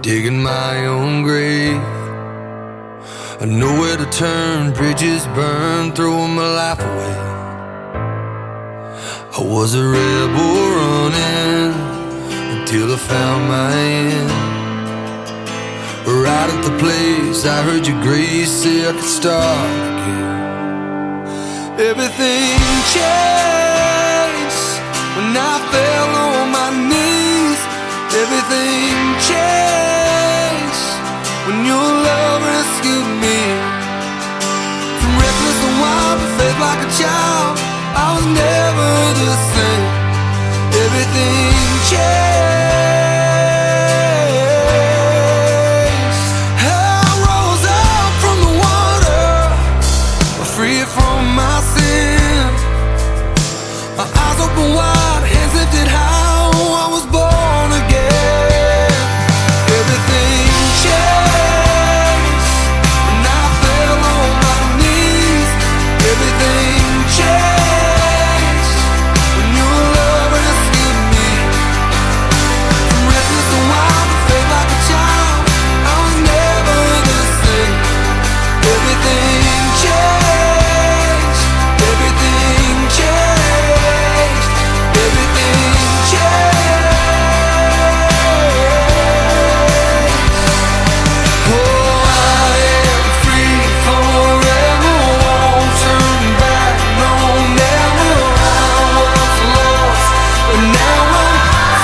digging my own grave. I know where to turn, bridges burn, throwing my life away. I was a rebel running until I found my end. Right at the place I heard your grace say I could start again. Everything changed when I fell on my knees. Everything changed when your love rescued me. From reckless and wild to faith like a child, I was never the same. Everything changed. I rose up from the water, free from my sin. My eyes open wide, hands lifted high, I was born again. Everything changed when I fell on my knees. Everything changed when your love rescued me. From reckless and wild to faith like a child, I was never the same. Everything changed. Everything changed. Everything changed. Oh, I am free forever, won't turn back, no, never. I was lost, but now I'm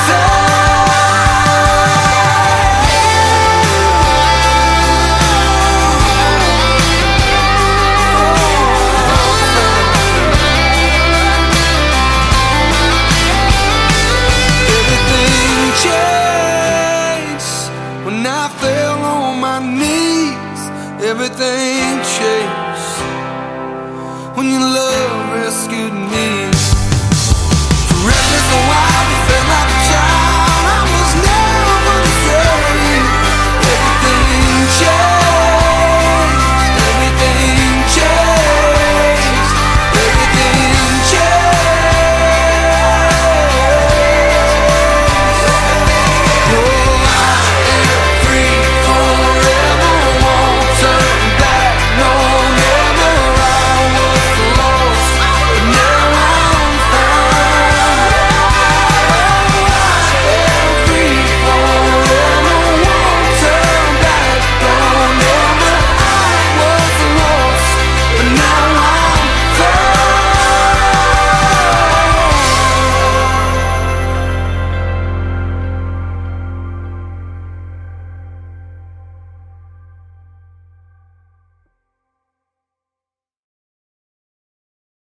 Everything changed when I fell on my knees. Everything changed when your love rescued me.